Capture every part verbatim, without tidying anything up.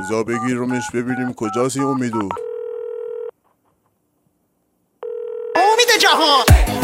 بذار بگیرمش ببینیم کجاست این امیدو. امید جهان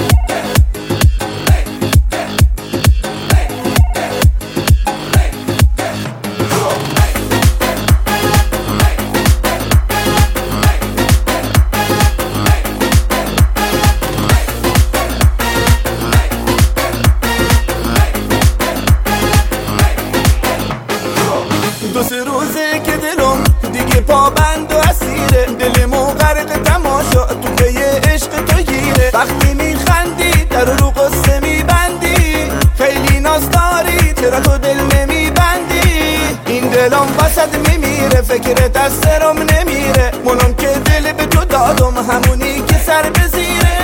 دو سه روزه که دلم دیگه پابند و اسیره، دلمو غرق تماشا تو پی عشق تو گیره. وقتی میخندی در رو قصه میبندی، خیلی ناز داری چرا تو دل نمیبندی. این دلم وسط میمیره فکرت از سرم نمیره، منم که دل به تو دادم همونی که سر بزیره.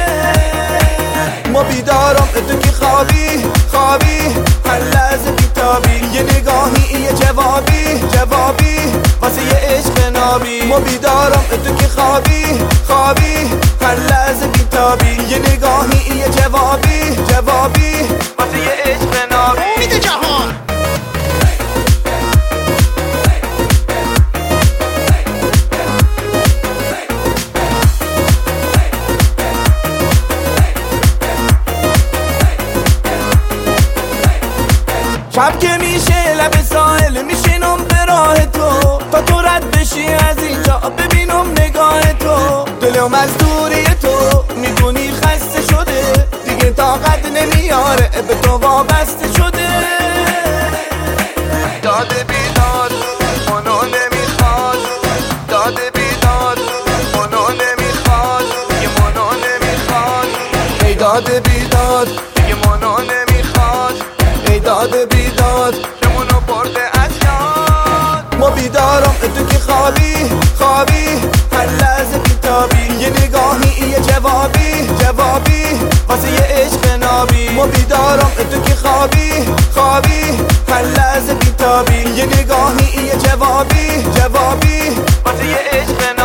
ما بیدارم تو که خوابی خوابی هر لحظه بیتابی، یه نگاهی یه جوابی جوابی واسه یه عشق نابی. ما بیدارم تو که خوابی خوابی هر لحظه بیتابی، یه نگاهی یه جوابی جوابی واسه یه عشق نابی. امید جهان شب که میشه لب ساحل میشینم به راه تو، تا تو رد بشی از اینجا ببینم نگاه تو. دلم از دوری تو میدونی خسته شده، دیگه طاقت نمیاره به تو وابسته شده. داده بیداد منو نمیخواد، داده بیداد منو نمیخواد، دیگه منو نمیخواد. ای داده بیداد دیگه منو نمیخواد، ای داده بیداد که منو برده از یاد. ما بیدارم تو که خوابی خوابی هر لحظه بیتابی، یه نگاهی یه جوابی جوابی واسه یه عشق نابی. ما بیدارم تو که خوابی خوابی هر لحظه بیتابی، یه نگاهی یه جوابی جوابی واسه یه عشق نابی.